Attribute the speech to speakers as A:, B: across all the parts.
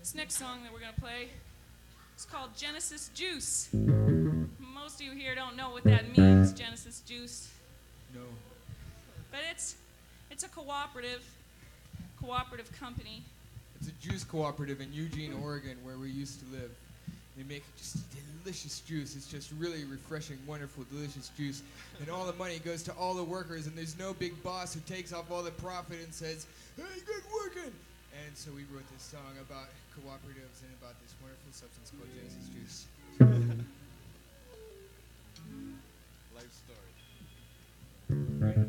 A: This next song that we're going to play is called Genesis Juice. Most of you here don't know what that means, Genesis Juice.
B: No.
A: But it's a cooperative company.
B: It's a juice cooperative in Eugene, Oregon, where we used to live. They make just delicious juice. It's just really refreshing, wonderful, delicious juice. And all the money goes to all the workers, and there's no big boss who takes off all the profit and says, "Hey, good working." And so we wrote this song about cooperatives and about this wonderful substance called Genesis Juice.
C: Life story.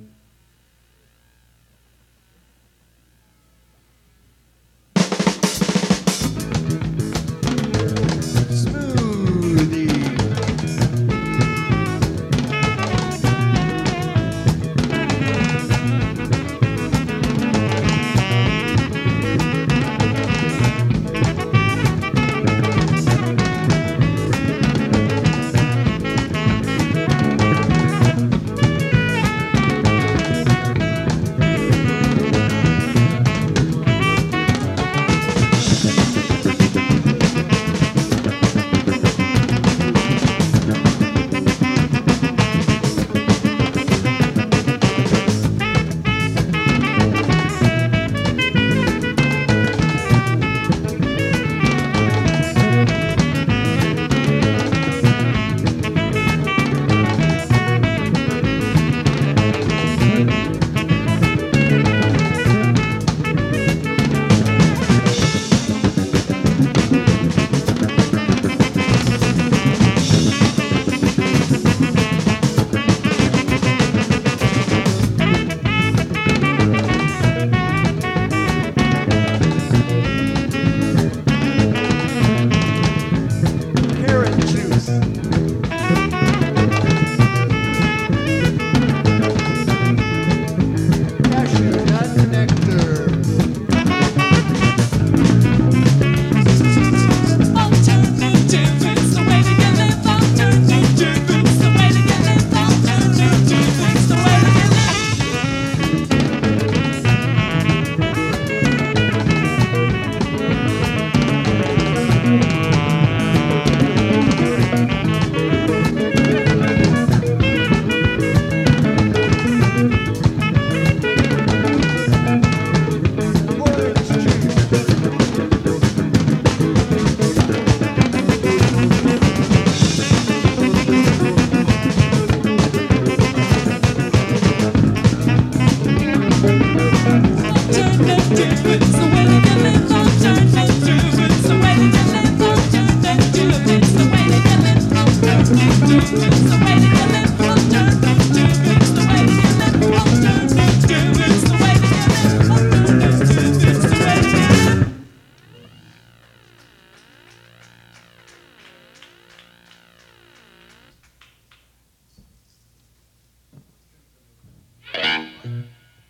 A: It's the way to get it.